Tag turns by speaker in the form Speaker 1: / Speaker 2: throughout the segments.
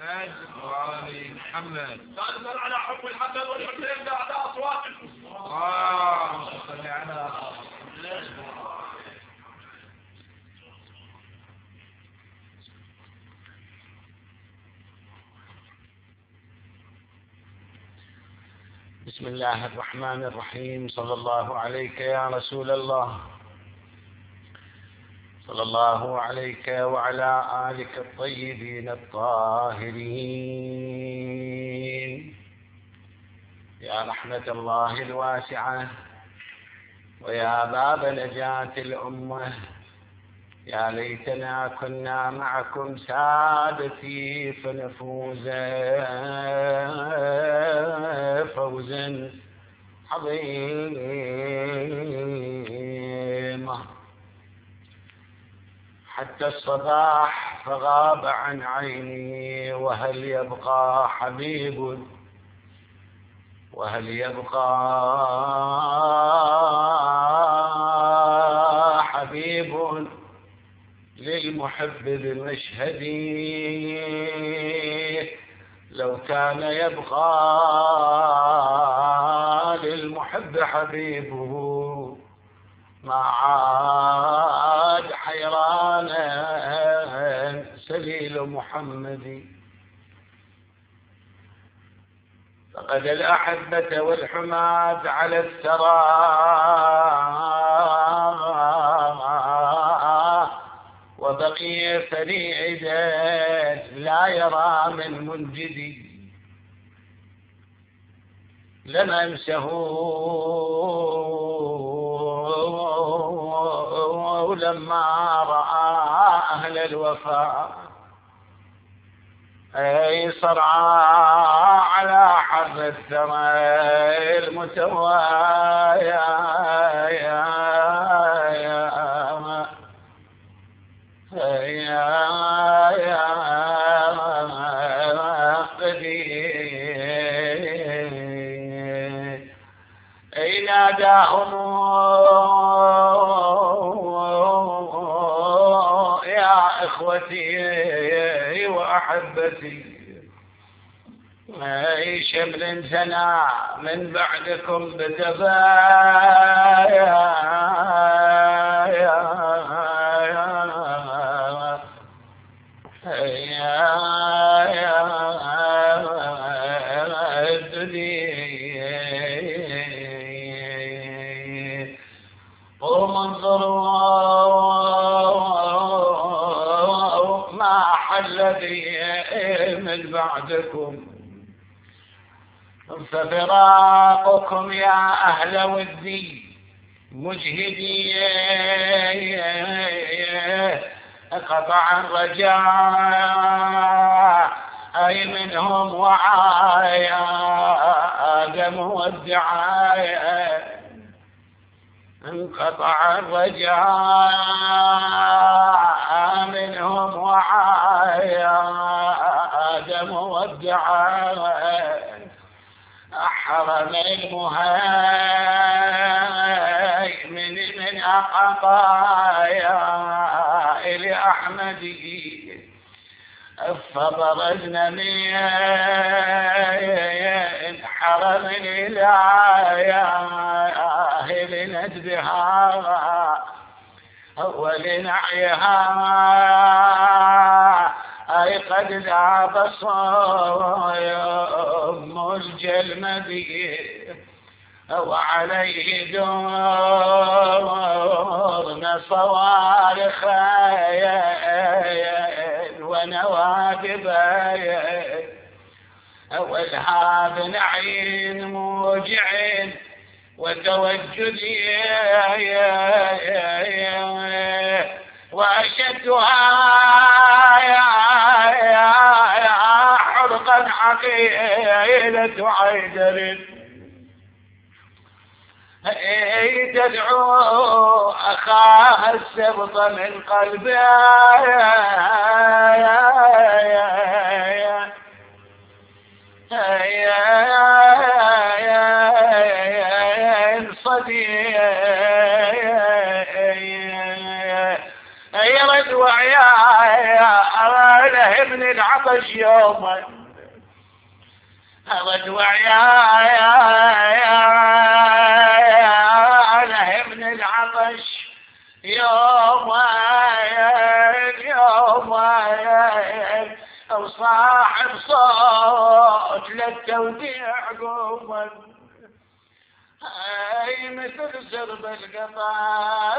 Speaker 1: محمد وآل محمد.
Speaker 2: تنزل على حب الحسن والحسين بعد أصوات
Speaker 1: صل على
Speaker 3: بسم الله الرحمن الرحيم. صلى الله عليك يا رسول الله، صلى الله عليك وعلى آلك الطيبين الطاهرين. يا رحمة الله الواسعة ويا باب نجاة الأمة، يا ليتنا كنا معكم سادتي فنفوز فوزا عظيما. حتى الصباح فغاب عن عيني، وهل يبقى حبيب، وهل يبقى حبيب للمحب بمشهدي. لو كان يبقى للمحب حبيبه ما عاد حيرانا سليل محمد. فقد الأحبة والحماة على الثرى، وبقي فريدا لا يرى من منجدي. لمنسه لما رأى أهل الوفاء أي صرعى على حر الثرى المتوايا أي ناداهم يا إخوتي وأحبتي، أي شمل زنى من بعدكم بتبايا قوموا انظروا ما حل بي من بعدكم، ففراقكم يا أهل ودي مجهدي. قطع الرجاء أي منهم وعايا آدم والدعايا. انقطع الرجاء منهم وعايا آدم والدعايا. حرم المهيمن من أقطايا إلى أحمدي، فبرزنا من حرم الآية لندبها ولنعيها. أي قد ذاب صيام الجلمدي، وعليه دورنا صوارخ ونوادب والهاب نعين موجع وتوجد وأشدها حرقا عقيلة عيدر تدعو أخاها السبط من قلبها يرد وعيا لهم العطش يوما أودع لهم العطش يومين أو صاحب صوت للتوديع قوما أي مثل زرب القطع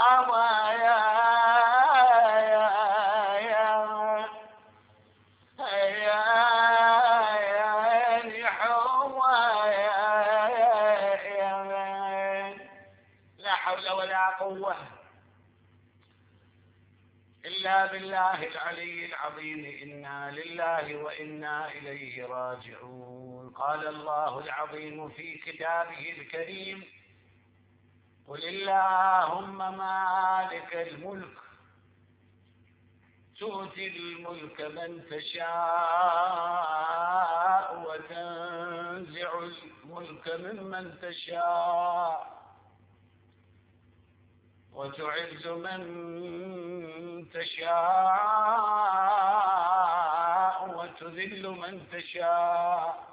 Speaker 3: لا حول ولا قوة إلا بالله العلي العظيم. إنا لله وإنا إليه راجعون. قال الله العظيم في كتابه الكريم قل اللهم مالك الملك تؤتي الملك من تشاء وتنزع الملك ممن تشاء وتعز من تشاء وتذل من تشاء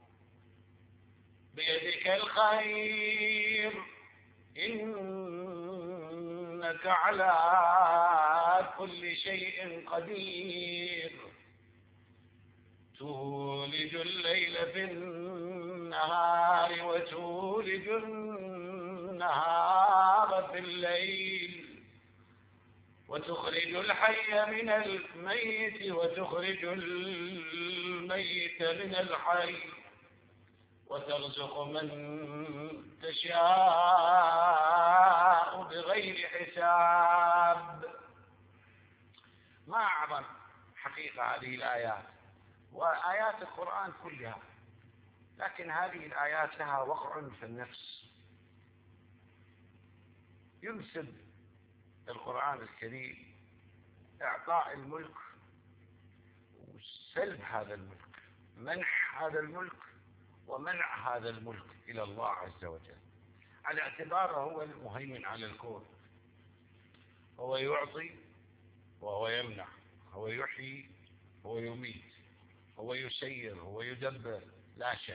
Speaker 3: بيدك الخير إنك على كل شيء قدير. تولج الليل في النهار وتولج النهار في الليل وتخرج الحي من الميت وتخرج الميت من الحي وترزق من تشاء بغير حساب. ما أعظم حقيقة هذه الآيات وآيات القرآن كلها، لكن هذه الآيات لها وقع في النفس. ينسب القرآن الكريم إعطاء الملك وسلب هذا الملك، منح هذا الملك ومنع هذا الملك إلى الله عز وجل، على اعتباره هو المهيمن على الكون. هو يعطي وهو يمنع، هو يحيي هو يميت، هو يسير هو يدبر، لا شك.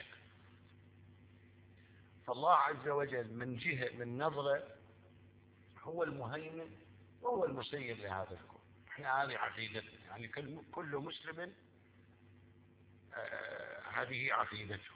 Speaker 3: فالله عز وجل من جهة من نظرة هو المهيمن وهو المسير لهذا الكون. احنا هذه عقيدتنا، يعني كل مسلم هذه عقيدته،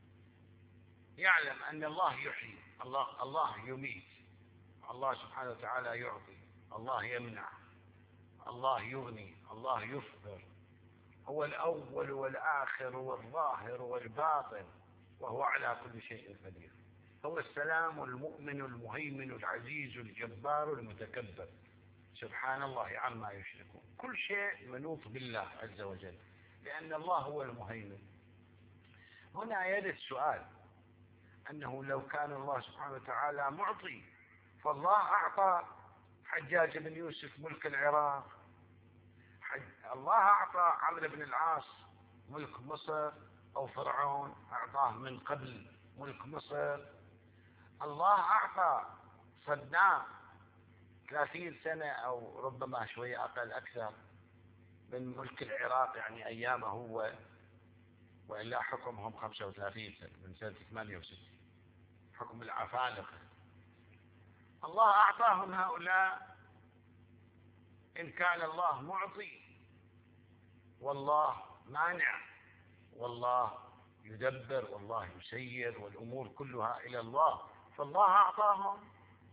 Speaker 3: يعلم أن الله يحيي، الله يميت، الله سبحانه وتعالى يعطي، الله يمنع، الله يغني، الله يفقر، هو الأول والآخر والظاهر والباطن، وهو على كل شيء قدير. هو السلام المؤمن المهيمن العزيز الجبار المتكبر، سبحان الله عما يشركون. كل شيء منوط بالله عز وجل، لأن الله هو المهيمن. هنا يرد سؤال أنه لو كان الله سبحانه وتعالى معطي، فالله أعطى حجاج بن يوسف ملك العراق، الله أعطى عمرو بن العاص ملك مصر، أو فرعون أعطاه من قبل ملك مصر. الله أعطى صدام 30 سنة أو ربما شوية أقل أكثر من ملك العراق، يعني أيامه هو، وإلا حكمهم 35 سنة من سنة 68 حكم العفانقة. الله أعطاهم هؤلاء إن كان الله معطي والله مانع والله يدبر والله يسير والأمور كلها إلى الله، فالله أعطاهم.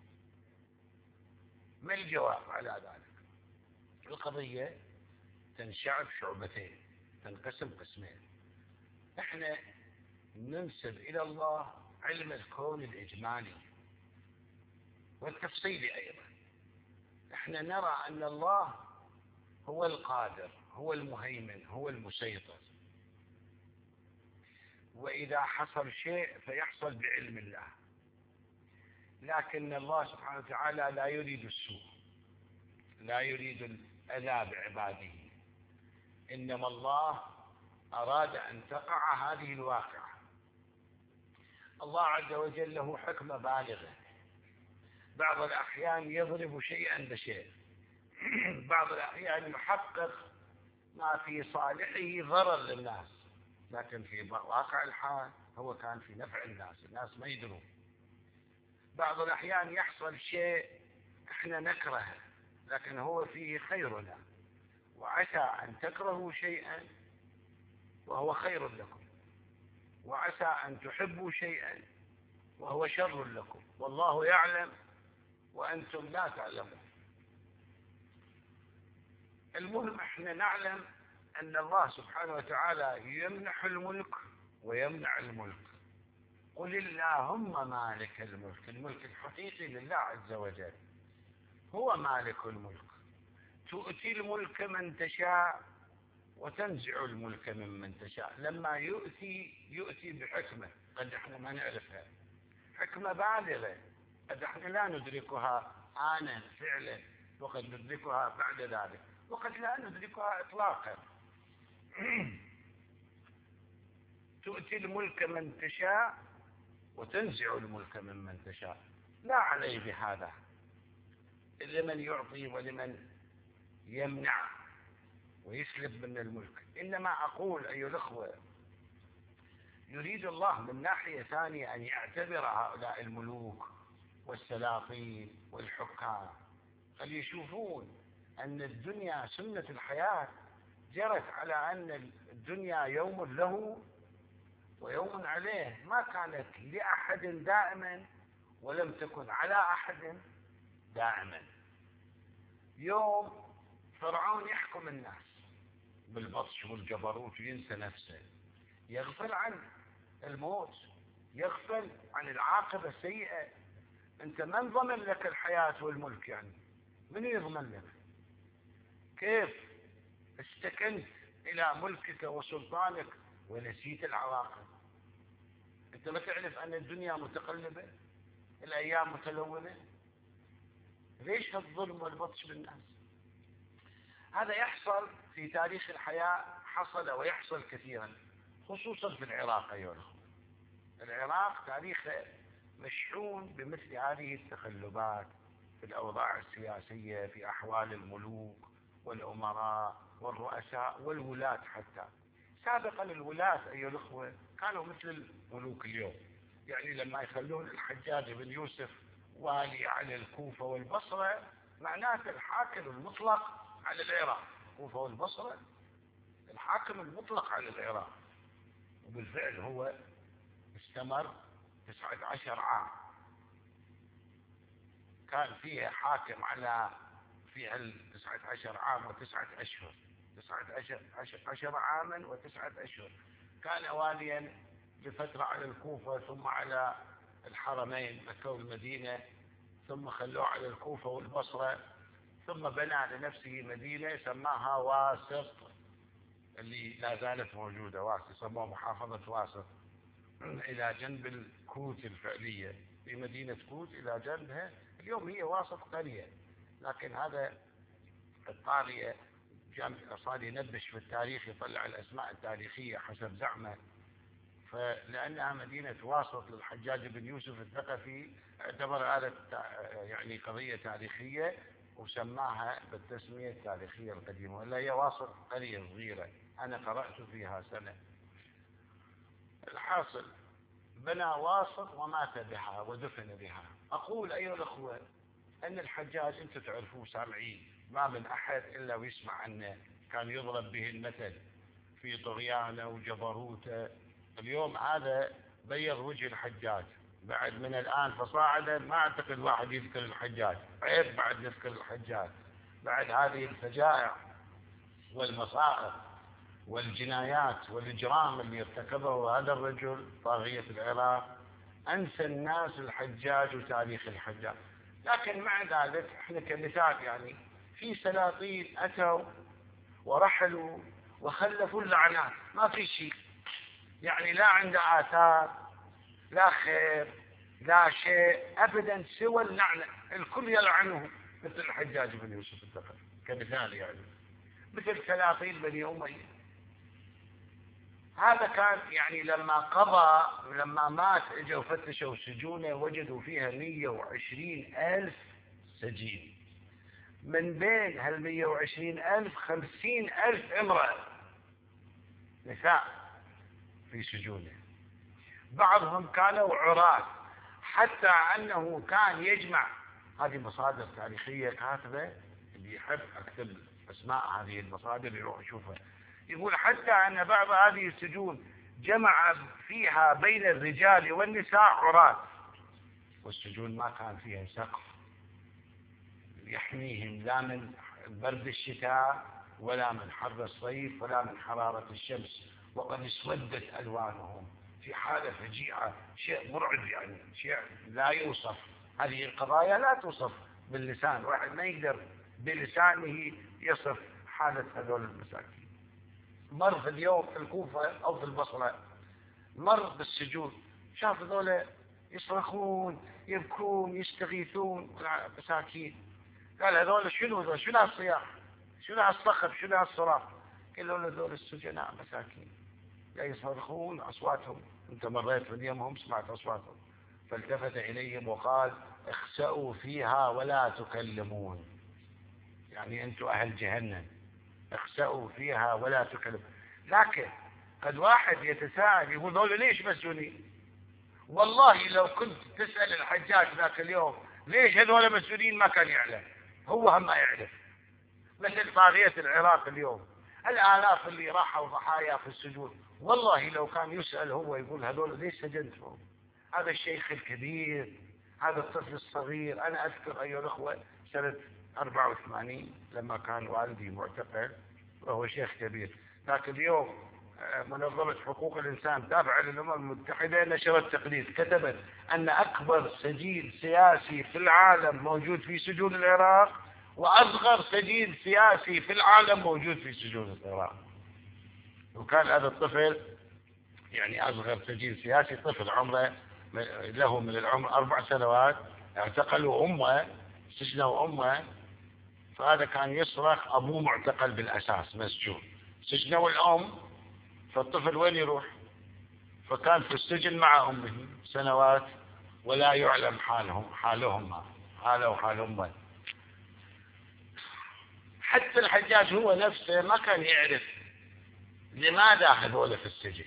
Speaker 3: ما الجواب على ذلك؟ القضية تنشعب شعبتين، تنقسم قسمين. احنا ننسب إلى الله علم الكون الإجمالي والتفصيلي أيضا. احنا نرى أن الله هو القادر، هو المهيمن، هو المسيطر، وإذا حصل شيء فيحصل بعلم الله. لكن الله سبحانه وتعالى لا يريد السوء، لا يريد الأذى بعباده، إنما الله أراد أن تقع هذه الواقعة. الله عز وجل له حكمة بالغة، بعض الأحيان يضرب شيئا بشيء، بعض الأحيان يحقق ما في صالحه ضرر للناس، لكن في واقع الحال هو كان في نفع الناس ما يدرون. بعض الأحيان يحصل شيء احنا نكرهه لكن هو فيه خيرنا، وعسى أن تكرهوا شيئا وهو خير لكم، وعسى أن تحبوا شيئا وهو شر لكم، والله يعلم وأنتم لا تعلمون. المهم احنا نعلم أن الله سبحانه وتعالى يمنح الملك ويمنع الملك. قل اللهم مالك الملك، الملك الحقيقي لله عز وجل، هو مالك الملك، تؤتي الملك من تشاء وتنزع الملك ممن تشاء. لما يؤتي بحكمة قد احنا ما نعرفها، حكمة بالغة قد احنا لا ندركها آنا فعلا، وقد ندركها بعد ذلك، وقد لا ندركها إطلاقا. تؤتي الملك من تشاء وتنزع الملك ممن تشاء، لا عليه بهذا لمن يعطي ولمن يمنع ويسلب من الملك. إنما أقول أيها الأخوة، يريد الله من ناحية ثانية أن يعتبر هؤلاء الملوك والسلاطين والحكام فليشوفون أن الدنيا سنة الحياة جرت على أن الدنيا يوم له ويوم عليه، ما كانت لأحد دائما ولم تكن على أحد دائما. يوم فرعون يحكم الناس بالبطش والجبروت وينسى نفسه، يغفل عن الموت، يغفل عن العاقبة السيئة. أنت من ضمن لك الحياة والملك؟ يعني من يضمن لك؟ كيف استكنت إلى ملكك وسلطانك ونسيت العواقب؟ أنت ما تعرف أن الدنيا متقلبة، الأيام متلونة؟ ليش الظلم والبطش بالناس؟ هذا يحصل في تاريخ الحياة، حصل ويحصل كثيرا، خصوصا في العراق أيها الأخوة. العراق تاريخه مشحون بمثل هذه التقلبات في الأوضاع السياسية، في أحوال الملوك والأمراء والرؤساء والولاة. حتى سابقا الولاة أيها الأخوة كانوا مثل الملوك اليوم، يعني لما يخلون الحجاج بن يوسف والي على الكوفة والبصرة معناته الحاكم المطلق على العراق. الكوفة والبصرة الحاكم المطلق على العراق، وبالفعل هو استمر 19 عام، كان فيه حاكم على في 19 عام وتسعة أشهر، 19 عاما وتسعة أشهر. كان واليا لفترة على الكوفة ثم على الحرمين مكة والمدينة، ثم خلوه على الكوفة والبصرة، ثم بنى لنفسه مدينة سماها واسط، اللي لا زالت موجودة، واسط سموها محافظة واسط، إلى جنب الكوت الفعلية، في مدينة كوت إلى جنبها. اليوم هي واسط قرية، لكن هذا الطاغية صار ينبش في التاريخ، يطلع الأسماء التاريخية حسب زعمه، فلأنها مدينة واسط للحجاج بن يوسف الثقفي اعتبر هذا يعني قضية تاريخية وسماها بالتسمية التاريخية القديمة، ولا هي واسط قرية صغيرة أنا قرأت فيها سنة. الحاصل بنى واسط ومات بها ودفن بها. أقول أيها الأخوة أن الحجاج أنتم تعرفوه سامعين، ما من أحد إلا ويسمع عنه، كان يضرب به المثل في طغيانه وجبروته. اليوم هذا بيض وجه الحجاج، بعد من الآن فصاعدا ما أعتقد واحد يذكر الحجاج، عيب بعد نذكر الحجاج بعد هذه الفجائع والمصائب والجنايات والإجرام اللي ارتكبه هذا الرجل طاغية العراق. أنسى الناس الحجاج وتاريخ الحجاج. لكن مع ذلك احنا كمثال يعني في سلاطين أتوا ورحلوا وخلفوا اللعنات، ما في شيء، يعني لا عنده آثار لا خير لا شيء أبدا سوى اللعنة، الكل يلعنه، مثل الحجاج بن يوسف الثقفي كمثال، يعني مثل سلاطين بني أمية. هذا كان يعني لما مات اجوا فتشوا سجونه وجدوا فيها 120,000 سجين. من بين هال 120,000 50,000 امرأة نساء في سجونه. بعضهم كانوا عراة، حتى أنه كان يجمع، هذه مصادر تاريخية كاتبة، اللي يحب أكتب أسماء هذه المصادر يروح يشوفها. يقول حتى أن بعض هذه السجون جمع فيها بين الرجال والنساء عراة، والسجون ما كان فيها سقف يحميهم لا من برد الشتاء ولا من حر الصيف ولا من حرارة الشمس، وقد اسودت ألوانهم في حالة فجيعة، شيء مرعب يعني، شيء لا يوصف. هذه القضايا لا توصف باللسان، واحد ما يقدر بلسانه يصف حالة هذول المساكين. مر في اليوم في الكوفة أو في البصرة، مر بالسجون، شاف هذول يصرخون يبكون يستغيثون مساكين، قال هذول شنو هالصياح، شنو هالصخب، شنو هالصراخ؟ قال له هذول السجناء مساكين لا يصرخون أصواتهم، أنت مريت من يمهم سمعت أصواتهم. فالتفت إليهم وقال اخسأوا فيها ولا تكلمون، يعني أنتم أهل جهنم اخسأوا فيها ولا تكلمون. لكن قد واحد يتساءل يقول دول ليش مسجونين؟ والله لو كنت تسأل الحجاج ذاك اليوم ليش هذول مسجونين ما كان يعلم، هو هم ما يعرف. مثل طاغية العراق اليوم، الآلاف اللي راحوا ضحايا في السجون، والله لو كان يسأل هو يقول هذول ليش سجنتهم؟ هذا الشيخ الكبير، هذا الطفل الصغير. أنا أذكر أيها الأخوة سنة 84 لما كان والدي معتقل وهو شيخ كبير، ذاك اليوم منظمة حقوق الإنسان تابعة للأمم المتحدة نشرت تقرير كتبت أن أكبر سجين سياسي في العالم موجود في سجون العراق، وأصغر سجين سياسي في العالم موجود في سجون العراق. وكان هذا الطفل يعني أصغر سجين سياسي طفل عمره له من العمر 4 سنوات، اعتقلوا أمه، سجنوا أمه، فهذا كان يصرخ أبوه معتقل بالأساس مسجون، سجنوا الأم، فالطفل وين يروح؟ فكان في السجن مع أمه سنوات ولا يعلم حالهم حال أمه. حتى الحجاج هو نفسه ما كان يعرف لماذا هذول في السجن،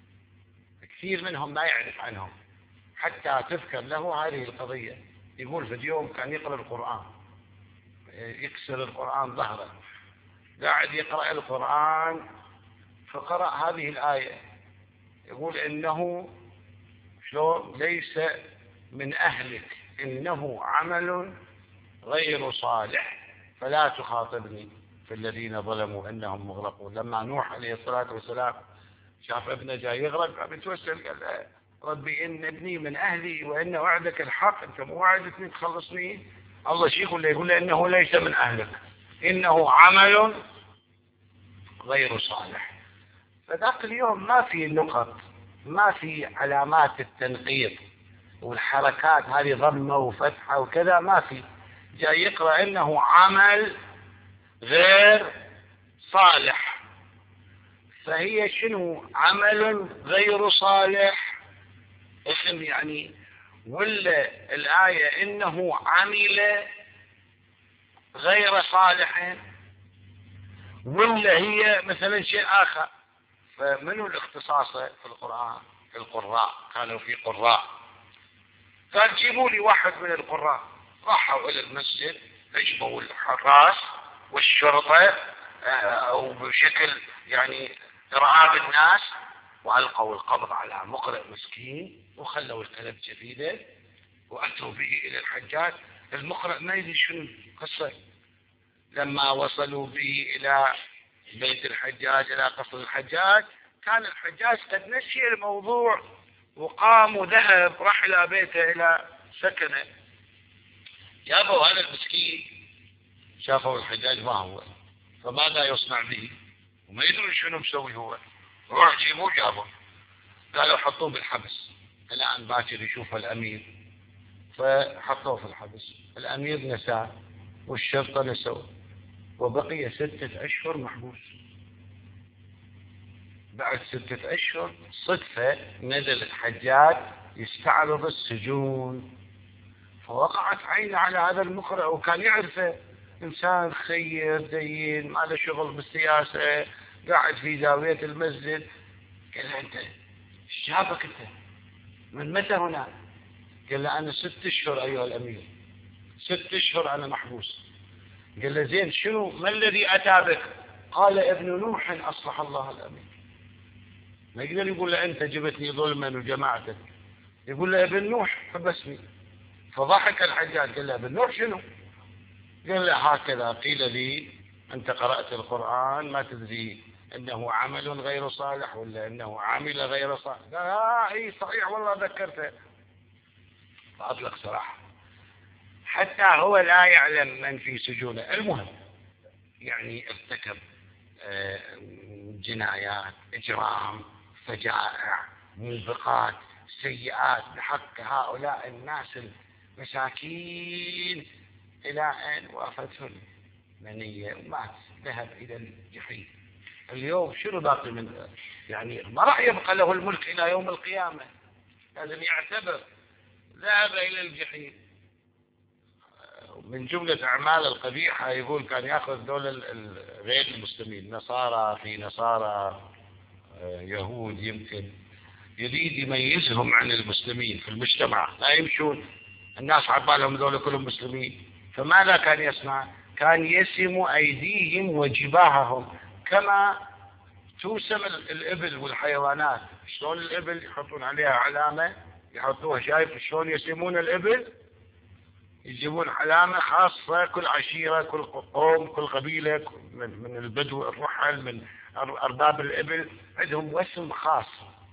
Speaker 3: كثير منهم ما يعرف عنهم حتى تذكر له هذه القضية. يقول في اليوم كان يقرأ القرآن، يكسر القرآن ظهره، قاعد يقرأ القرآن فقرأ هذه الآية، يقول إنه شلون ليس من أهلك إنه عمل غير صالح فلا تخاطبني في الذين ظلموا إنهم مغرقون. لما نوح عليه الصلاة والسلام شاف ابنه جاي يغرق قام يتوسل قال ربي إن ابني من أهلي وإن وعدك الحق، أنت مو وعدتني تخلصني؟ الله شيء يقول له إنه ليس من أهلك إنه عمل غير صالح. فذاك اليوم ما في نقط، ما في علامات التنقيط والحركات هذه ضمة وفتحة وكذا، ما في، جاي يقرأ إنه عمل غير صالح. فهي شنو عمل غير صالح؟ اسم يعني، ولا الآية إنه عمل غير صالح، ولا هي مثلا شيء آخر؟ فمنو الاختصاص في القرآن؟ القراء، كانوا في قراء، قال جيبوا لي واحد من القراء. راحوا إلى المسجد اجمعوا الحراس والشرطة أو بشكل يعني إرعاب الناس، وألقوا القبض على مقرئ مسكين وخلوا الكلب جديدة وأتوا به إلى الحجاج. المقرئ ما يدري شنو القصة. لما وصلوا به إلى بيت الحجاج إلى قصر الحجاج، كان الحجاج قد نسي الموضوع وقام وذهب راح إلى بيته إلى سكنه. جابوا هذا المسكين شافوا الحجاج ما هو، فماذا يصنع به؟ وما يدرون شنو مسوي هو. روح جيبوه جابوه، قالوا حطوه بالحبس الآن باكر يشوف الأمير، فحطوه في الحبس. الأمير نساه والشرطة نسوه، وبقي 6 أشهر محبوس. بعد 6 أشهر صدفة نزل الحجاج يستعرض السجون، فوقعت عينه على هذا المقرئ وكان يعرفه، إنسان خير دين ما له شغل بالسياسة قاعد في زاوية المسجد. قال له أنت ايش جابك أنت؟ من متى هنا؟ قال له أنا 6 أشهر أيها الأمير، 6 أشهر أنا محبوس. قال له زين شنو ما الذي أتى بك؟ قال ابن نوح أصلح الله الأمير. ما يقدر يقول له أنت جبتني ظلما وجماعتك، يقول له ابن نوح حبسني. فضحك الحجاج قال له ابن نوح شنو؟ قال له هكذا قيل لي أنت قرأت القرآن ما تدري أنه عمل غير صالح ولا أنه عامل غير صالح. قال إيه صحيح والله ذكرته. فأطلق صراحة حتى هو لا يعلم من في سجونه. المهم يعني ارتكب جنايات، إجرام، فجائع، موبقات، سيئات بحق هؤلاء الناس المساكين إلى أن وافته المنية ومات، ذهب إلى الجحيم. اليوم شنو باقي من يعني ما راح يبقى له الملك إلى يوم القيامة، لازم يعتبر ذهب إلى الجحيم. من جملة أعمال القبيحة يقول كان يأخذ دول غير المسلمين، نصارى في نصارى، يهود يمكن، يريد يميزهم عن المسلمين في المجتمع، لا يمشون الناس عبالهم دول كلهم مسلمين. فماذا كان يصنع؟ كان يسم أيديهم وجباههم كما توسم الإبل والحيوانات. شلون الإبل يحطون عليها علامة، يحطوها، شايف شلون يسمون الإبل؟ يجيبون علامة خاصة، كل عشيرة كل قوم كل قبيلة من البدو الرحل من أرباب الإبل عندهم وسم خاص،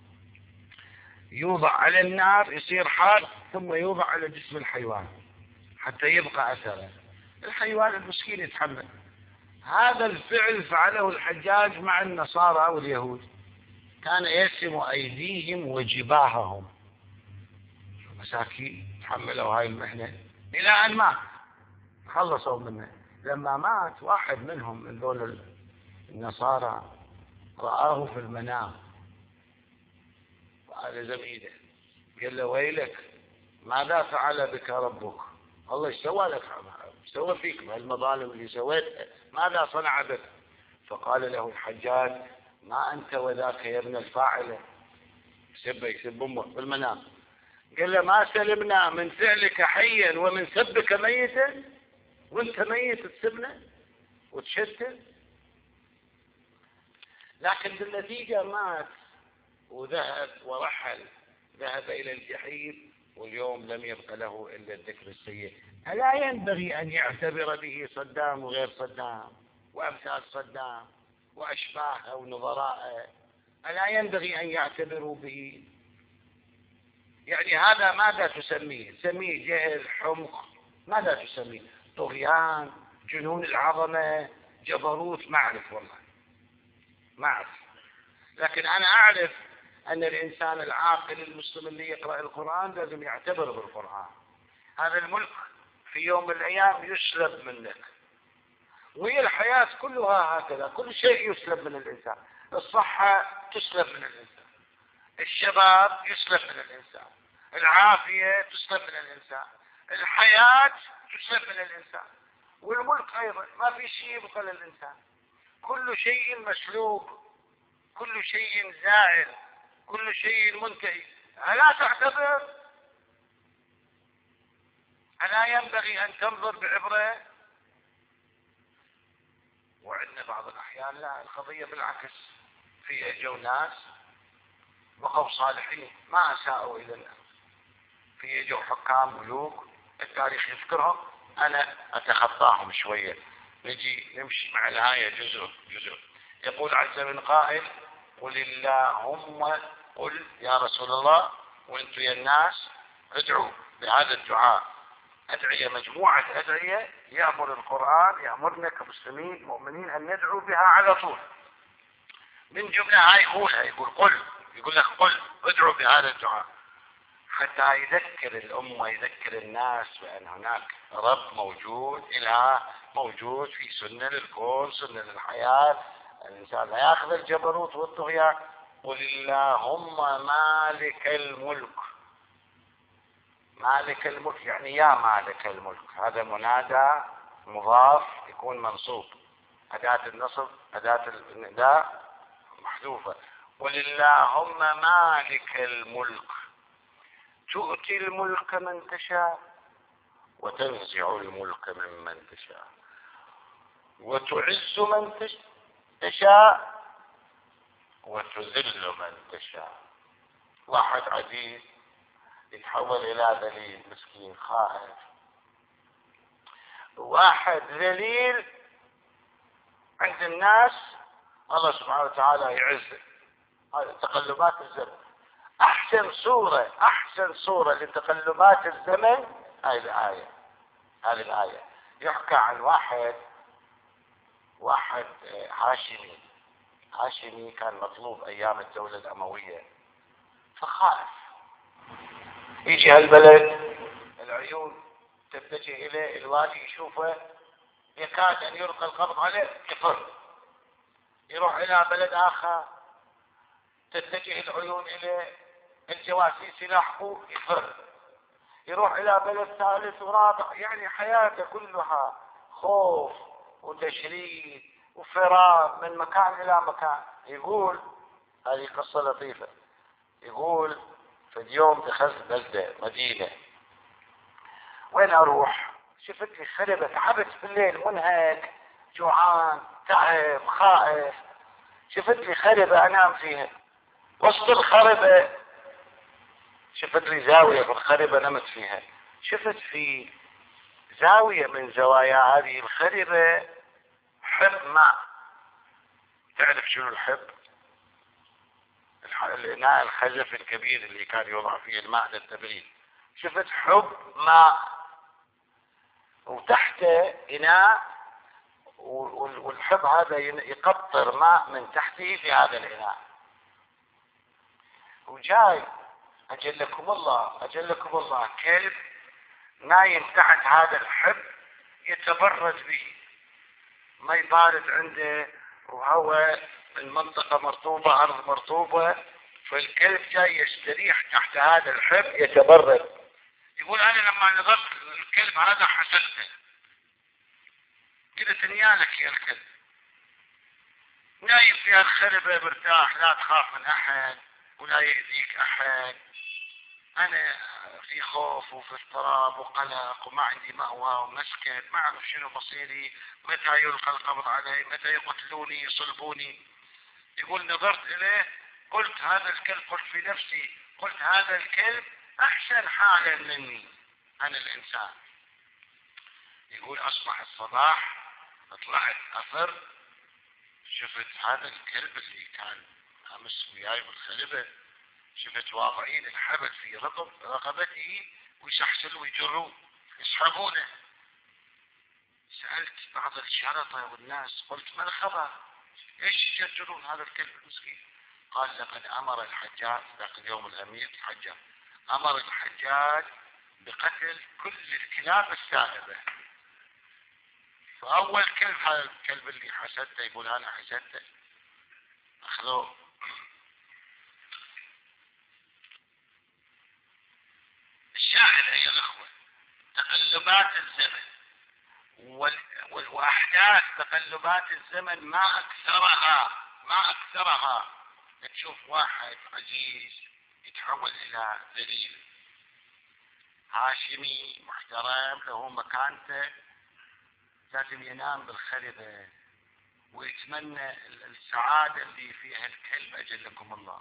Speaker 3: يوضع على النار يصير حار ثم يوضع على جسم الحيوان حتى يبقى أثره، الحيوان المسكين يتحمل. هذا الفعل فعله الحجاج مع النصارى واليهود، كان يسم أيديهم وجباههم، مساكين تحملوا هاي المحنة إلى أن مات، خلصوا منه. لما مات واحد منهم من دول النصارى رآه في المنام وعلى زميله، قال له ويلك ماذا فعل بك ربك؟ الله ايش سوى لك؟ ايش سوى فيك بهالمظالم اللي سويتها؟ ماذا صنع بك؟ فقال له الحجاج ما أنت وذاك يا ابن الفاعلة، يسب أمه في المنام. قال له ما سلمنا من فعلك حيا ومن سبك ميتا، وانت ميت تسبنا وتشتت. لكن بالنتيجة مات وذهب ورحل، ذهب إلى الجحيم، واليوم لم يبق له إلا الذكر السيء. ألا ينبغي أن يعتبر به صدام وغير صدام وأمثال صدام وأشباهه ونظرائه؟ ألا ينبغي أن يعتبروا به؟ يعني هذا ماذا تسميه؟ تسميه جهل، حمق؟ ماذا تسميه؟ طغيان، جنون العظمة، جبروت؟ ما أعرف والله، ما أعرف. لكن أنا أعرف أن الإنسان العاقل المسلم اللي يقرأ القرآن لازم يعتبر بالقرآن. هذا الملك في يوم من الأيام يسلب منك، وهي الحياة كلها هكذا، كل شيء يسلب من الإنسان. الصحة تسلب من الإنسان، الشباب يسلب من الإنسان، العافية تسلب من الإنسان، الحياة تسلب من الإنسان، والملك أيضا ما في شيء يبقى للإنسان، كل شيء مسلوب، كل شيء زائل، كل شيء منتهي. ألا تعتبر؟ ألا ينبغي أن تنظر بعبرة؟ وعندنا بعض الأحيان لا، القضية بالعكس، في جو ناس بقوا صالحين ما أساءوا إلى الناس، في جو حكام ملوك التاريخ يذكرهم، أنا أتخطاهم شوية، نجي نمشي مع الآية جزء. يقول عز من قائل قل اللهم، قل يا رسول الله وانتم يا الناس ادعوا بهذا الدعاء، أدعية، مجموعة أدعية يأمر القرآن، يأمرنا كمسلمين مؤمنين أن ندعو بها على طول. من جملة هاي يقول قل، يقول لك قل ادعوا بهذا الدعاء، حتى يذكر الأمة، يذكر الناس بأن هناك رب موجود، إله موجود في سنة الكون، سنة الحياة. الإنسان لا يأخذ الجبروت والطغيان. قل اللهم مالك الملك، مالك الملك يعني يا مالك الملك، هذا منادى مضاف يكون منصوب، أداة النصب أداة النداء محذوفة. قل اللهم مالك الملك تؤتي الملك من تشاء وتنزع الملك ممن تشاء وتعز من تشاء وتذل من تشاء. واحد عزيز يتحول إلى ذليل مسكين خائف، واحد ذليل عند الناس الله سبحانه وتعالى يعزه. هذه تقلبات الزمن. أحسن صورة لتقلبات الزمن هذه الآية. يحكى عن واحد هاشمي كان مطلوب أيام الدولة الأموية، فخائف يجي هالبلد العيون تتجه إليه، الوالي يشوفه يكاد أن يلقى القبض عليه يفر. يروح إلى بلد آخر تتجه العيون إليه، الجواسيس يلاحقوه يفر. يروح إلى بلد ثالث ورابع، يعني حياته كلها خوف وتشريد وفرار من مكان إلى مكان. يقول هذه قصة لطيفة، يقول في اليوم دخلت بلدة مدينة، وين أروح؟ شفت لي خربة، تعبت بالليل منهك جوعان تعب خائف، شفت لي خربة أنام فيها. وسط الخربة شفت لي زاوية في الخربة نمت فيها. شفت في زاوية من زوايا هذه الخربة حب ماء. تعرف شنو الحب؟ الإناء الخزف الكبير اللي كان يوضع فيه الماء للتبريد. شفت حب ماء وتحته إناء، والحب هذا يقطر ماء من تحته في هذا الإناء. وجاي أجلكم الله كلب نايم تحت هذا الحب يتبرد به، ما يبارد عنده، وهو المنطقة مرطوبة، أرض مرطوبة، فالكلب جاي يستريح تحت هذا الحب يتبرد. يقول أنا لما نظرت الكلب هذا حسدته، قلت نيالك يا الكلب نايم في الخربة مرتاح، لا تخاف من أحد ولا يأذيك أحد. أنا في خوف وفي اضطراب وقلق وما عندي مأوى ومسكن، ما أعرف شنو مصيري، متى يلقى القبض علي، متى يقتلوني يصلبوني. يقول نظرت إليه قلت هذا الكلب، قلت في نفسي قلت هذا الكلب أحسن حالا مني أنا الإنسان. يقول أصبح الصباح طلعت أثر، شفت هذا الكلب اللي كان أمس وياي بالخلبة، شفت واضعين الحبل في رقبته ويسحسلوا ويجروا يسحبونه. سألت بعض الشرطة والناس قلت ما الخبر؟ ايش يجرون هذا الكلب المسكين؟ قال لقد أمر الحجاج، ذاك اليوم الأمير الحجاج أمر الحجاج بقتل كل الكلاب السائبة. فأول كلب هذا الكلب اللي حسدته، يقول أنا حسدته، أخذوه. الشاهد أيها الأخوة، تقلبات الزمن وأحداث تقلبات الزمن ما أكثرها. تشوف واحد عزيز يتحول إلى ذليل، هاشمي محترم له مكانته، لازم ينام بالخربة ويتمنى السعادة اللي فيها الكلب أجلكم الله.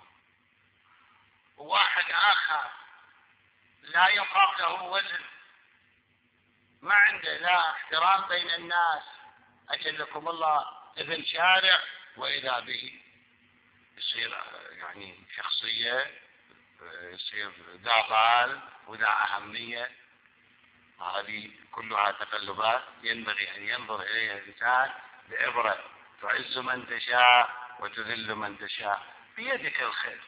Speaker 3: وواحد آخر لا يقاف له وزن، ما عنده لا احترام بين الناس أجلكم الله، ابن شارع وإذا به يصير يعني شخصية، يصير ذا بال وذا أهمية. هذه كلها تقلبات ينبغي أن ينظر إليها الإنسان بعبرة. تعز من تشاء وتذل من تشاء، بيدك الخير.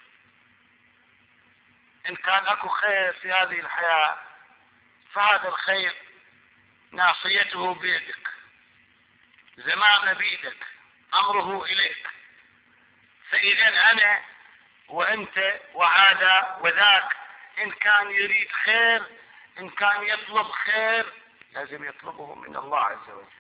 Speaker 3: إن كان أكو خير في هذه الحياة فهذا الخير ناصيته بيدك، زمانه بيدك، أمره إليك. فإذا أنا وأنت وهذا وذاك، إن كان يريد خير، إن كان يطلب خير، لازم يطلبه من الله عز وجل.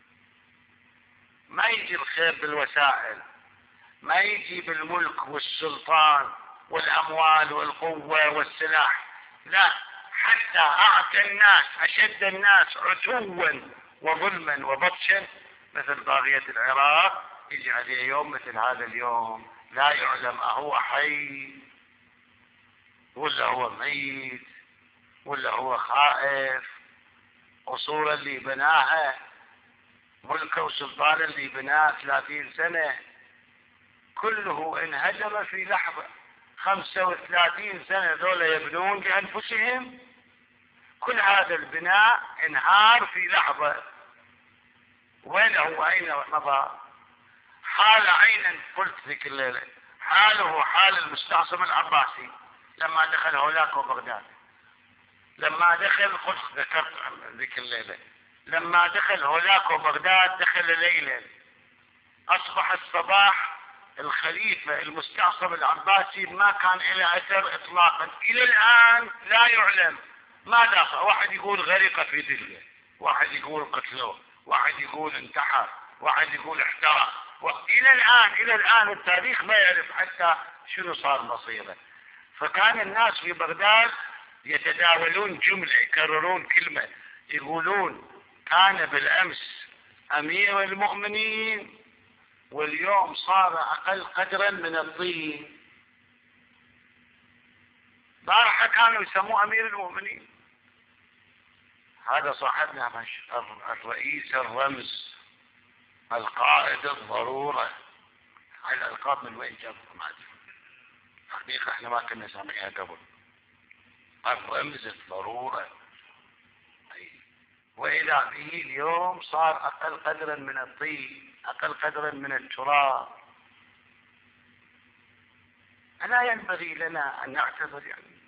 Speaker 3: ما يجي الخير بالوسائل، ما يجي بالملك والسلطان والأموال والقوة والسلاح، لا، حتى أعتى الناس أشد الناس عتوا وظلما وبطشا مثل طاغية العراق يجي عليه يوم مثل هذا اليوم لا يعلم أهو حي ولا هو ميت ولا هو خائف، قصور اللي بناها، ملكه وسلطان اللي بناه 30 سنة كله انهدم في لحظة. 35 سنة ذولا يبنون بأنفسهم، كل هذا البناء انهار في لحظة. وين هو؟ أين مضى؟ حال عينا قلت ذيك الليلة حاله حال المستعصم العباسي لما دخل هولاكو بغداد، لما دخل قلت ذكرت ذيك الليلة لما دخل هولاكو بغداد دخل ليلا، أصبح الصباح الخليفة المستعصم العباسي ما كان له أثر إطلاقا إلى الآن لا يعلم ماذا صار. واحد يقول غرق في دلية، واحد يقول قتلوه، واحد يقول انتحر، واحد يقول احترق، إلى الآن التاريخ ما يعرف حتى شنو صار مصيره. فكان الناس في بغداد يتداولون جملة، يكررون كلمة، يقولون كان بالأمس أمير المؤمنين واليوم صار أقل قدرا من الطين. بارحة كانوا يسموه أمير المؤمنين. هذا صاحبنا الرئيس الرمز، القائد الضرورة. هاي الألقاب من وين جابوا ما أدري، حقيقة احنا ما كنا سامعينها قبل. الرمز الضرورة، وإذا به اليوم صار أقل قدرا من الطين، أقل قدرا من التراب. ألا ينبغي لنا أن نعتبر يعني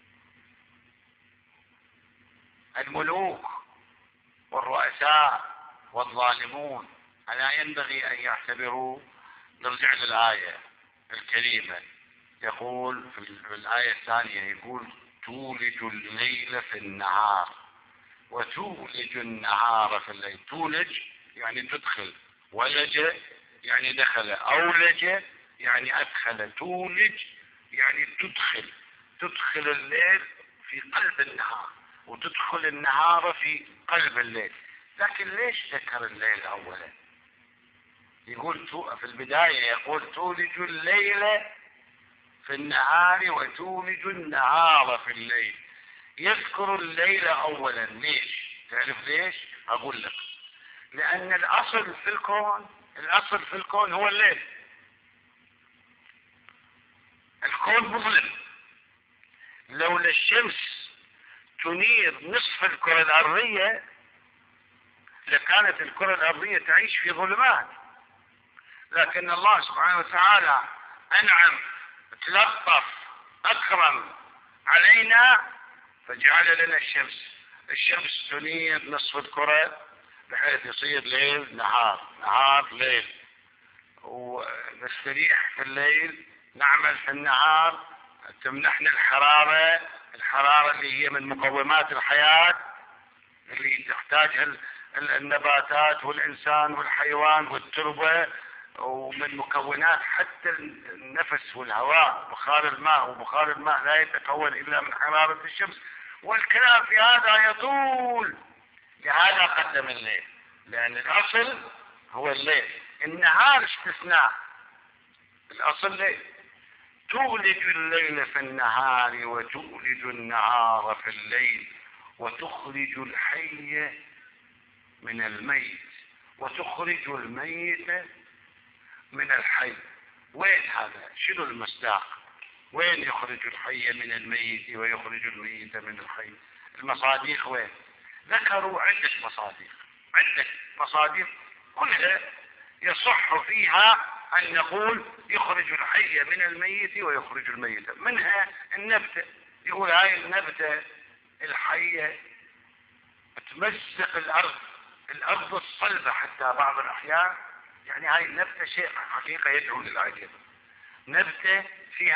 Speaker 3: الملوك والرؤساء والظالمون ألا ينبغي أن يعتبروا؟ نرجع للآية الكريمة، يقول في الآية الثانية يقول تولج الليل في النهار وتولج النهار في الليل. تولج يعني تدخل، ولج يعني دخل، أولج يعني أدخل، تولج يعني تدخل الليل في قلب النهار وتدخل النهار في قلب الليل. لكن ليش ذكر الليل أولا؟ يقول في البداية يقول تولج الليل في النهار وتولج النهار في الليل. يذكر الليل أولا، ليش؟ تعرف ليش؟ أقول لك. لأن الأصل في الكون هو الليل. الكون مظلم، لولا الشمس تنير نصف الكرة الأرضية لكانت الكرة الأرضية تعيش في ظلمات. لكن الله سبحانه وتعالى أنعم، تلطف، أكرم علينا فجعل لنا الشمس تنير نصف الكرة بحيث يصير ليل نهار، نهار ليل، ونستريح في الليل، نعمل في النهار، تمنحنا الحرارة اللي هي من مقومات الحياة اللي تحتاجها النباتات والإنسان والحيوان والتربة، ومن مكونات حتى النفس والهواء. بخار الماء لا يتكون إلا من حرارة الشمس. والكلام في هذا يطول، لهذا قدم الليل، لأن الأصل هو الليل، النهار استثناء، الأصل ليل. تولج الليل في النهار وتولج النهار في الليل وتخرج الحي من الميت وتخرج الميت من الحي. وين هذا؟ شنو المصداق؟ وين يخرج الحي من الميت ويخرج الميت من الحي؟ المصادق وين؟ ذكروا عدة مصادق كلها يصح فيها أن نقول يخرج الحي من الميت ويخرج الميت. منها النبتة، يقول هاي النبتة الحية تمزق الأرض الصلبة حتى بعض الأحيان. يعني هاي النبتة شيء حقيقة يدعو للعجب، نبتة فيها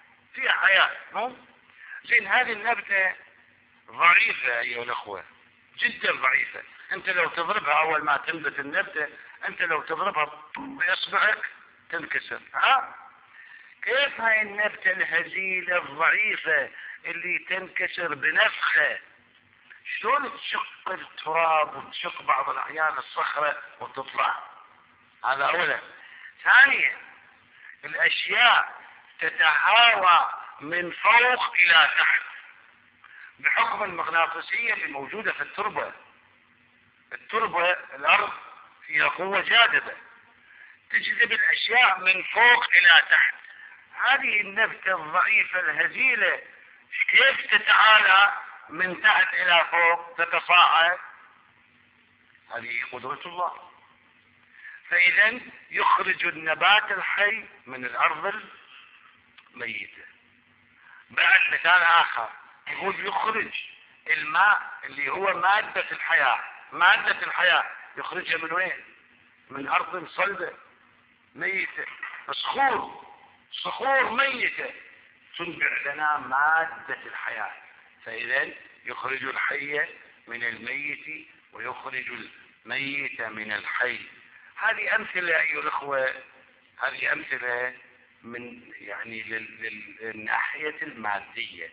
Speaker 3: حياة مو؟ زين هذه النبتة ضعيفة أيها الأخوة، جدا ضعيفة. انت لو تضربها اول ما تنبت النبتة، انت لو تضربها باصبعك تنكسر. كيف هاي النبتة الهزيلة الضعيفة اللي تنكسر بنفخة، شلون تشق التراب وتشق بعض الاحيان الصخرة وتطلع؟ هذا اولا. ثانيا، الاشياء تتهاوى من فوق الى تحت بحكم المغناطيسية اللي موجودة في التربة. التربة الارض فيها قوة جاذبة تجذب الاشياء من فوق الى تحت. هذه النبتة الضعيفة الهزيلة كيف تتعالى من تحت الى فوق تتصاعد؟ هذه قدرة الله. فاذا يخرج النبات الحي من الارض الميتة. بعد مثال اخر يقول يخرج الماء اللي هو مادة الحياة. مادة الحياة يخرجها من وين؟ من ارض صلبة ميتة. صخور ميتة تنبع لنا مادة الحياة. فاذا يخرج الحي من الميت ويخرج الميت من الحي. هذه امثلة ايها الاخوة، هذه امثلة من يعني للناحية المادية.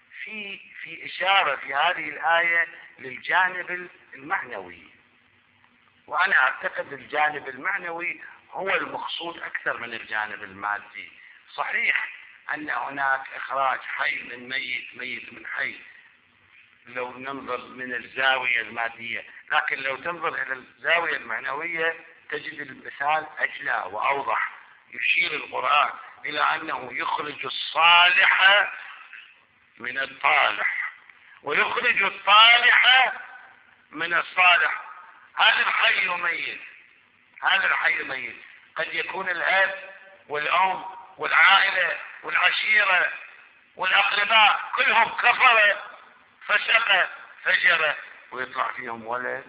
Speaker 3: في اشارة في هذه الآية للجانب المعنوي، وانا اعتقد الجانب المعنوي هو المقصود اكثر من الجانب المادي. صحيح ان هناك اخراج حي من ميت، ميت من حي لو ننظر من الزاوية المادية، لكن لو تنظر الى الزاوية المعنوية تجد المثال اجلى واوضح. يشير القرآن الى انه يخرج الصالح من الطالح ويخرج الطالح من الصالح. هذا الحي ميت، هذا الحي ميت. قد يكون الاب والام والعائلة والعشيرة والاقرباء كلهم كفر فسق فجر، ويطلع فيهم ولد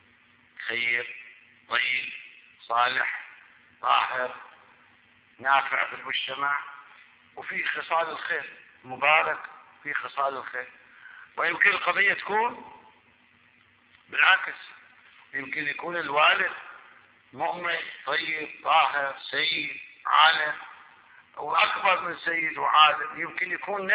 Speaker 3: خير طيب صالح طاهر نافع في المجتمع وفي خصال الخير مبارك في خصال الخير. ويمكن القضية تكون بالعكس، يمكن يكون الوالد مؤمن طيب طاهر سيد عالم واكبر من سيد وعالم. يمكن يكون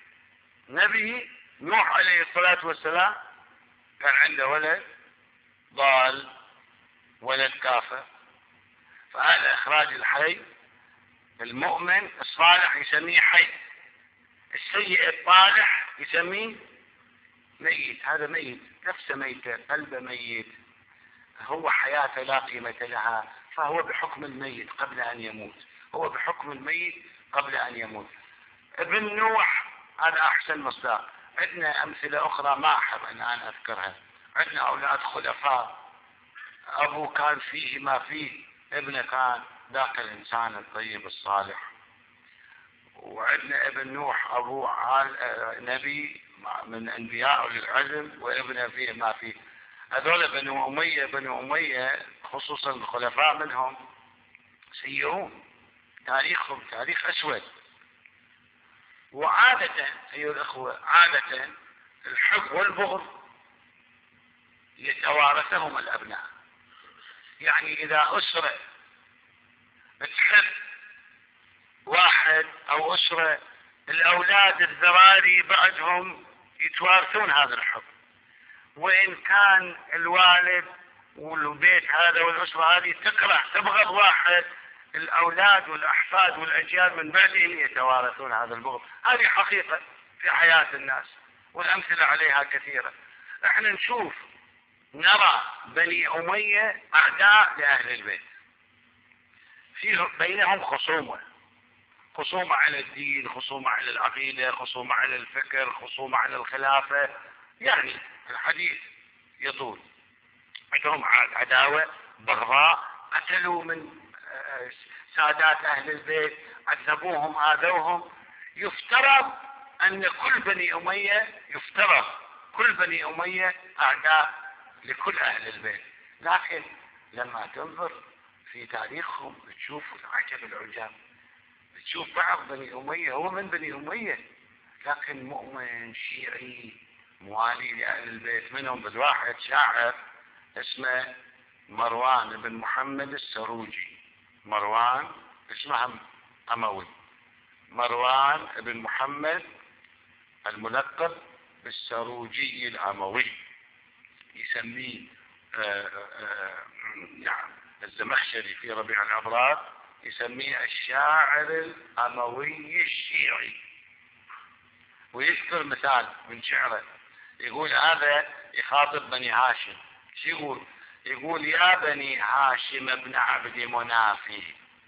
Speaker 3: نبي نوح عليه الصلاة والسلام كان عنده ولد ضال ولد كافر. فهذا اخراج الحي. المؤمن الصالح يسميه حي، السيء الطالح يسميه ميت. هذا ميت، نفسه ميتة، قلبه ميت، هو حياته لا قيمة لها، فهو بحكم الميت قبل ان يموت، هو بحكم الميت قبل ان يموت. ابن نوح هذا احسن مصداق. عندنا امثلة اخرى ما احب ان انا اذكرها. عندنا اولاد خلفاء، ابو كان فيه ما فيه، ابنه كان ذاك الانسان الطيب الصالح. وعندنا ابن نوح ابو نبي من انبياء العزم وابنه فيه ما فيه. هذول بنو امية خصوصا الخلفاء منهم سيئون، تاريخهم تاريخ اسود. وعادة ايها الاخوة، عادة الحب والبغض يتوارثهم الابناء. يعني اذا اسرة تحب واحد او اسرة، الاولاد الذراري بعدهم يتوارثون هذا الحب. وان كان الوالد والبيت هذا والاسرة هذه تكره تبغض واحد، الاولاد والاحفاد والاجيال من بعدهم يتوارثون هذا البغض. هذه حقيقة في حياة الناس والامثلة عليها كثيرة. احنا نشوف نرى بني امية اعداء لاهل البيت، في بينهم خصومة على الدين، خصومة على العقيدة، خصومة على الفكر، خصومة على الخلافة. يعني الحديث يطول. عندهم عداوة بغضاء، قتلوا من سادات اهل البيت، عذبوهم آذوهم. يفترض ان كل بني امية اعداء لكل اهل البيت. لكن لما تنظر في تاريخهم تشوف العجب، تشوف بعض بني امية هو من بني امية لكن مؤمن شيعي موالي لأهل البيت. منهم بالواحد شاعر اسمه مروان بن محمد السروجي. مروان اسمه أموي، مروان بن محمد الملقب بالسروجي الأموي. يسميه نعم الزمخشري في ربيع الأبرار يسميه الشاعر الأموي الشيعي. ويذكر مثال من شعره، يقول هذا يخاطب بني هاشم. شو يقول؟ يقول يا بني هاشم ابن عبد منافي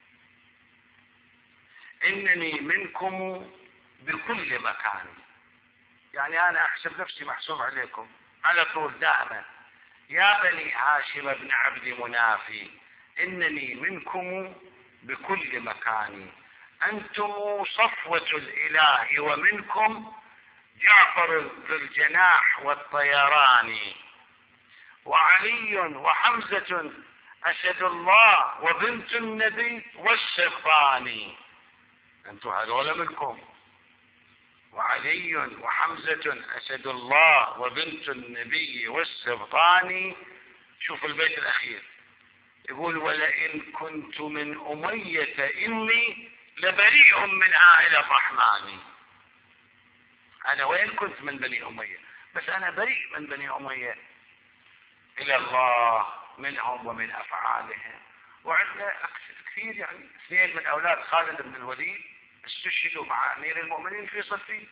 Speaker 3: إنني منكم بكل مكان. يعني أنا أحسب نفسي محسوب عليكم على طول دائما. يا بني هاشم ابن عبد منافي إنني منكم بكل مكان، أنتم صفوة الإله ومنكم جعفر ذو الجناح والطيران، وعلي وحمزة أسد الله وبنت النبي والسبطان. أنتم هذول منكم، وعلي وحمزة أسد الله وبنت النبي والسبطان. شوف البيت الأخير يقول ولئن كنت من أمية إني لبريء من آل الرحمن. أنا وين كنت من بني أمية، بس أنا بريء من بني أمية إلى الله منهم ومن أفعالهم. وعندنا كثير، يعني 2 من أولاد خالد بن الوليد استشهدوا مع أمير المؤمنين في صفين.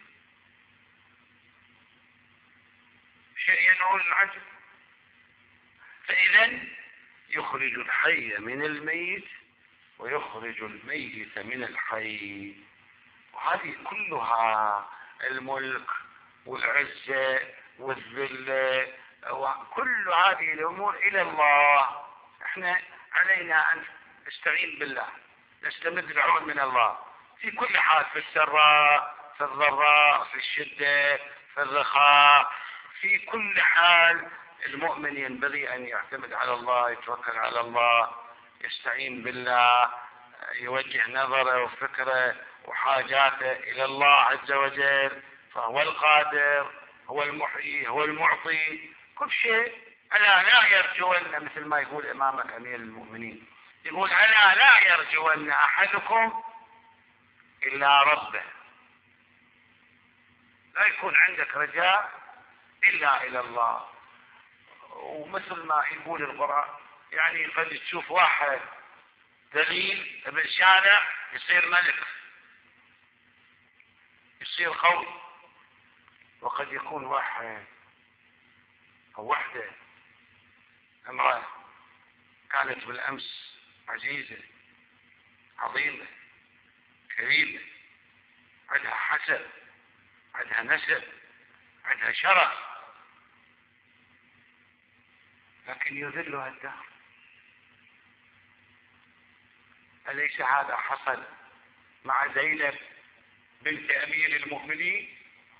Speaker 3: شيء يدعو للعجب. فإذا يخرج الحي من الميت ويخرج الميت من الحي. وهذه كلها الملك والعزة والذلة وكل هذه الأمور إلى الله. احنا علينا أن نستعين بالله، نستمد العون من الله في كل حال، في السراء في الضراء، في الشدة في الرخاء، في كل حال. المؤمن ينبغي أن يعتمد على الله، يتوكل على الله، يستعين بالله، يوجه نظره وفكره وحاجاته إلى الله عز وجل، فهو القادر، هو المحيي، هو المعطي كل شيء. ألا لا يرجون، مثل ما يقول إمام أمير المؤمنين، يقول ألا لا يرجون أحدكم إلا ربه. لا يكون عندك رجاء إلا إلى الله. ومثل ما يقول القرآن، يعني قد تشوف واحد دليل بالشارع يصير ملك، يصير قوي. وقد يكون واحد أو وحدة امرأة كانت بالأمس عزيزة عظيمة كريمة، عندها حسب، عندها نسب، عندها شرف، لكن يذلها الدهر. أليس هذا حصل مع زينب بنت أمير المؤمنين؟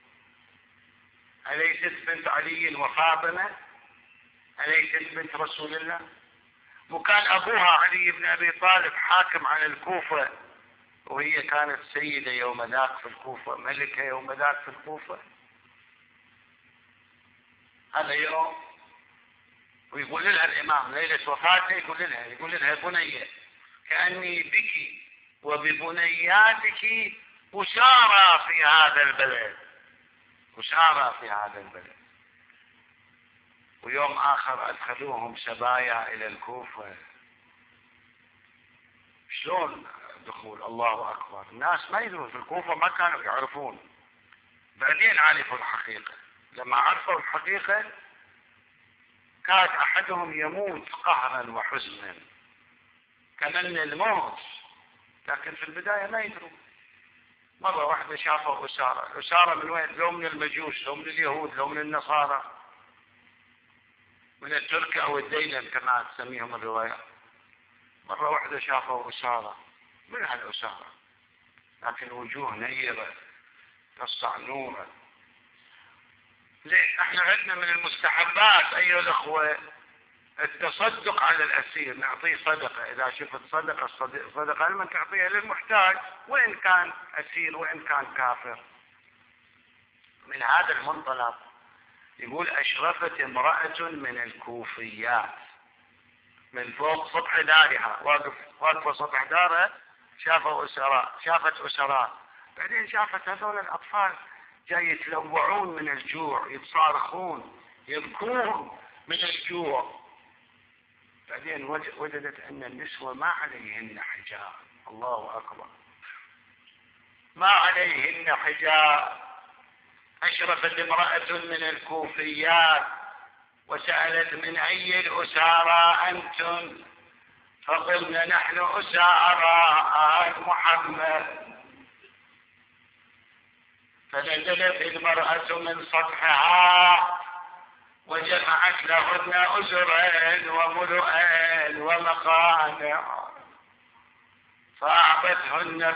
Speaker 3: أليست بنت علي وفاطمة؟ أليست بنت رسول الله؟ وكان أبوها علي بن أبي طالب حاكم على الكوفة، وهي كانت سيدة يوم ذاك في الكوفة، ملكة يوم ذاك في الكوفة. هذا يوم ويقول لها الإمام ليلة وفاته، يقول لها بنية كأني بك وببنياتك أسارى في هذا البلد، أسارى في هذا البلد. ويوم آخر أدخلوهم سبايا إلى الكوفة. شلون دخول؟ الله أكبر. الناس ما يدرون في الكوفة، ما كانوا يعرفون، بعدين عرفوا الحقيقة. لما عرفوا الحقيقة كان أحدهم يموت قهرا وحزنا، تمنى الموت، لكن في البداية ما يدرون. مرة واحدة شافوا أسارة. أسارة من وين؟ لو من المجوس، لو من اليهود، لو من النصارى، من الترك أو الديلم كما تسميهم الرواية. مرة واحدة شافوا أسارة. من هالأسارة؟ لكن وجوه نيرة تصع نورا. ليه؟ احنا عندنا من المستحبات أيها الأخوة التصدق على الأسير، نعطيه صدقة. إذا شفت صدقة لمن تعطيها للمحتاج، وإن كان أسير وإن كان كافر. من هذا المنطلق يقول أشرفت امرأة من الكوفيات من فوق سطح دارها، واقفة سطح دارها، شافت أسراء، بعدين شافت هذول الأطفال جاي يتلوعون من الجوع، يتصارخون، يبكون من الجوع. بعدين وجدت أن النسوة ما عليهن حجاب. الله أكبر، ما عليهن حجاب. أشرفت امرأة من الكوفيات وسألت من أي الأسارى أنتم؟ فقلنا نحن أسارى آل محمد. فنزلت المرأة من سطحها وجمعت لهن أزرين وملؤين ومخانع، فأعطتهن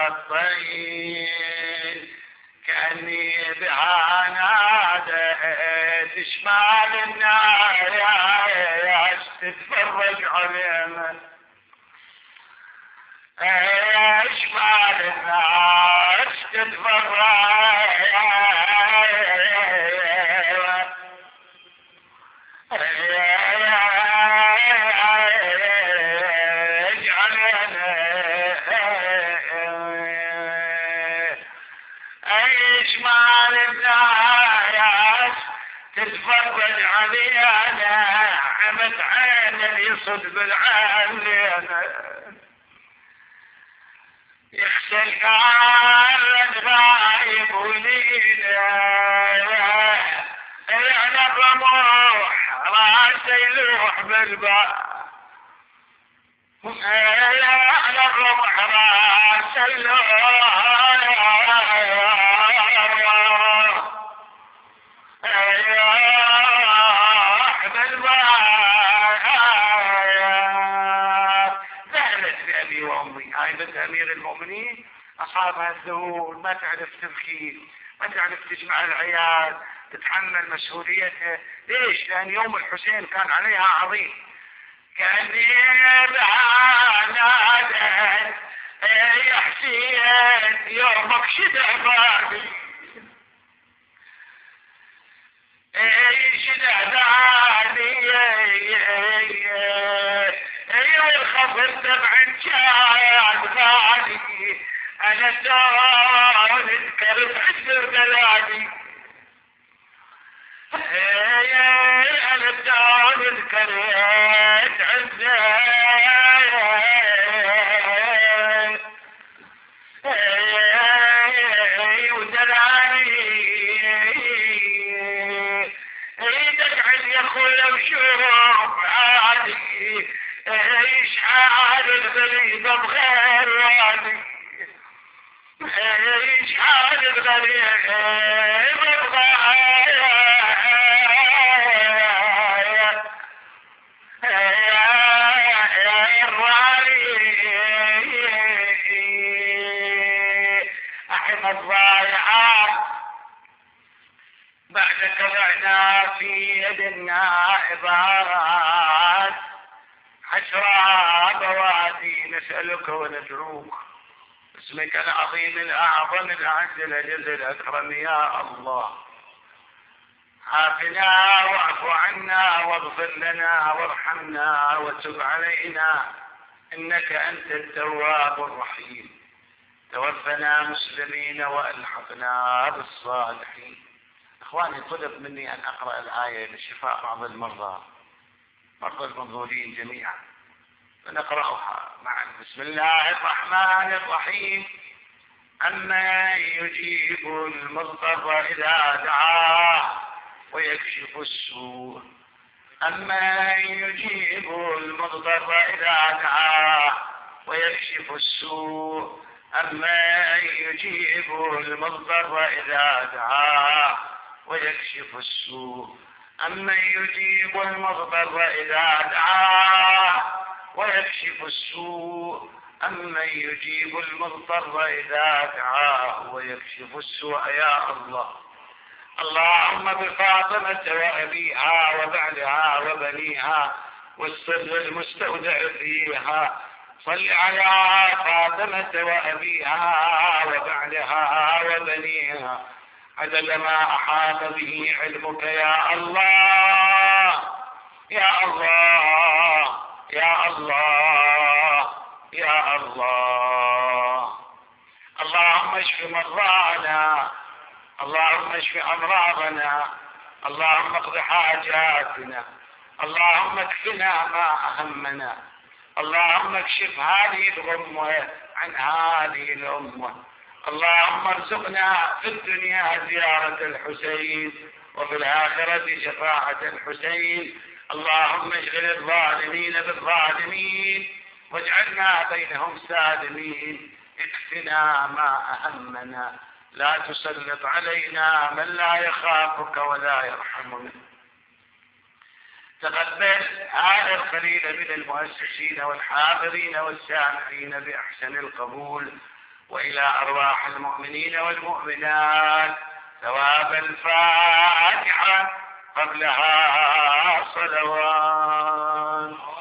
Speaker 3: فتغطين كأني بها ناديت شمال النار يا تتفرج علينا، شمال النار تتفرج تتفرج علينا، عمت عين يصد بالعين يغسل كان غايب ولينا، يعني الرموح راسه يلوح بالباب، يعني الرمح راسه يلوح أمير المؤمنين. أصابها الذهول، ما تعرف تبكي، ما تعرف تجمع العيال، تتحمل مسؤوليتها. ليش؟ لأن يوم الحسين كان عليها عظيم. كأني بهانا يا حسين يومك شدع بالي، شدع بالي الخبر دمع كان غالي، انا دون اذكر بعد بلادي، انا دون اذكر عزيز ودلالي دمع يا اخويا وشوف عادي، ايش حال الغريب بغير وادي، ايش حال الغريب بغير احنا الضايعات بعد كرعنا في يدنا عبارات عشرة بوادي نسألك وندعوك باسمك العظيم الأعظم الأعز الأجل الأكرم يا الله. عافنا واعف عنا واغفر لنا وارحمنا وتب علينا إنك أنت التواب الرحيم. توفنا مسلمين وألحقنا بالصالحين. إخواني، طلب مني أن أقرأ الآية لشفاء بعض المرضى المنظورين جميعا، فنقرأها معا. بسم الله الرحمن الرحيم. أما يجيب المضطر إذا دعاه ويكشف السوء، أما يجيب المضطر إذا دعاه ويكشف السوء، أما يجيب المضطر إذا دعاه ويكشف السوء، أمن يجيب المضطر إذا دعاه ويكشف السوء، أمن يجيب المضطر إذا دعاه ويكشف السوء. يا الله، اللهم بفاطمة وأبيها وبعلها وبنيها والسر المستودع فيها، صل على فاطمة وأبيها وبعلها وبنيها عدد ما أحاط به علمك يا الله يا الله يا الله يا الله. اللهم اشف مرضانا، اللهم اشف أمراضنا، اللهم اقض حاجاتنا، اللهم اكفنا ما أهمنا، اللهم اكشف هذه الغمة عن هذه الأمة. اللهم ارزقنا في الدنيا زيارة الحسين وفي الآخرة شفاعة الحسين. اللهم اشغل الظالمين بالظالمين واجعلنا بينهم سالمين. اكفنا ما أهمنا، لا تسلط علينا من لا يخافك ولا يرحمنا. تقبل هذا القليل من المؤسسين والحاضرين والسامعين بأحسن القبول، وإلى أرواح المؤمنين والمؤمنات ثواب الفاتحة قبلها صلوات.